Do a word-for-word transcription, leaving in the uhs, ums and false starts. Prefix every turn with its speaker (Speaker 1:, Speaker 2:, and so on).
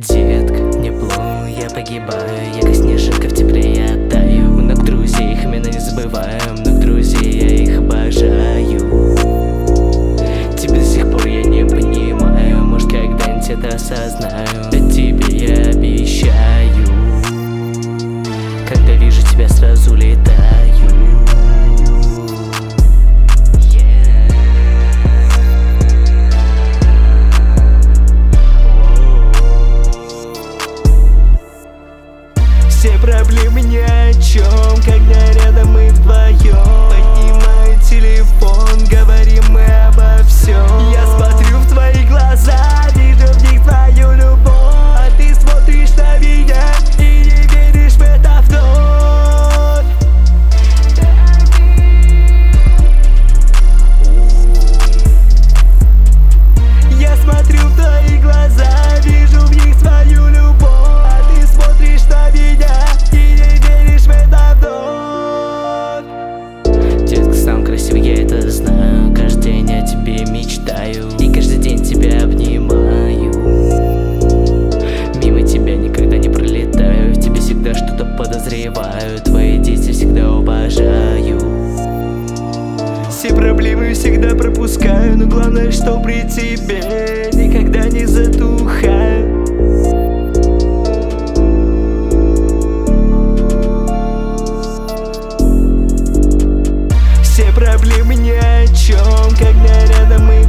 Speaker 1: Детка, не плюй, я погибаю, я как снежинка в тепле я таю. Много друзей, их имена не забываю, много друзей, я их обожаю. Тебя до сих пор я не понимаю, может когда-нибудь это осознаю. А тебе я обещаю, когда вижу тебя, сразу летаю. Все проблемы ни о чем, когда рядом мы вдвоем. Поднимаю телефон, говорим мы обо всем. Я смотрю в твои глаза, вижу в них твою любовь. А ты смотришь на меня и не веришь в это вновь. Я смотрю в твои глаза, вижу в них свою любовь. А ты смотришь на меня и не веришь в это вновь. Детка, сам красивый, я это знаю. Каждый день о тебе мечтаю и каждый день тебя обнимаю. Мимо тебя никогда не пролетаю, в тебе всегда что-то подозреваю. Твои действия всегда уважаю. Все проблемы всегда пропускаю, но главное, что при тебе никогда не затухаю. Все проблемы ни о чем, когда рядом мы